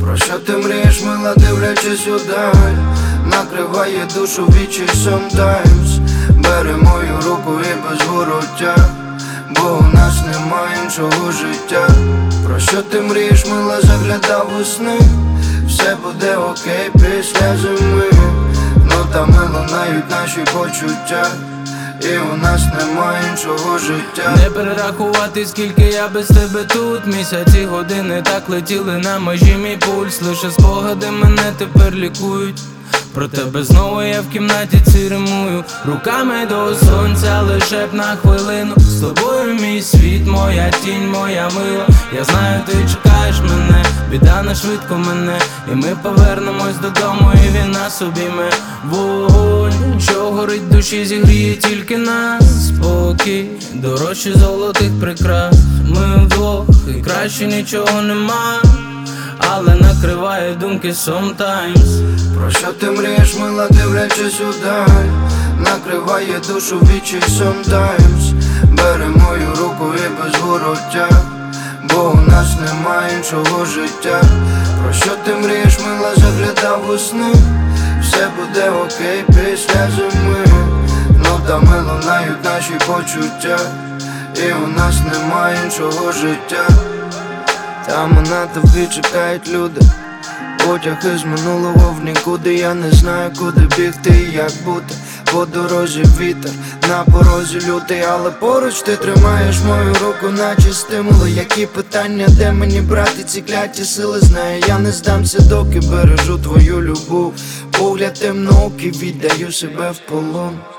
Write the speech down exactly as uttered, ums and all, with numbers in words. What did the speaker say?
Про що ти мрієш, мила, дивлячись удаль? Накриває душу вічі sometimes. Бери мою руку і без вороття, бо у нас немає іншого життя. Про що ти мрієш, мила, заглядав у сни? Все буде окей після зими. Ну та мило лунають наші почуття, і у нас немає іншого життя. Не перерахувати, скільки я без тебе тут. Місяці, години так летіли на межі мій пульс. Лише спогади мене тепер лікують. Про тебе знову я в кімнаті циримую. Руками до сонця лише б на хвилину. З тобою мій світ, моя тінь, моя мила. Я знаю, ти чекаєш мене, біда не швидко мене. І ми повернемось додому, і він нас обійме. Вогонь, що горить в душі, зігріє тільки нас. Спокій, дорожче золотих прикрас. Ми вдвох, і краще нічого нема, але накриває думки sometimes. Про що ти мрієш, мила, дивлячись удаль? Накриває душу вічі sometimes. Бери мою руку і без вороття, бо у нас немає іншого життя. Про що ти мрієш, мила, заглядав у сни? Все буде окей після зими. Ну та ми лунають наші почуття, і у нас немає іншого життя. Там на тобі чекають люди, потяг із минулого в нікуди. Я не знаю, куди бігти і як бути. По дорозі вітер, на порозі лютий, але поруч ти тримаєш мою руку, наче стимули. Які питання, де мені брати ці кляті сили? Знаю, я не здамся, доки бережу твою любов. Погляд темноокі, віддаю себе в полон.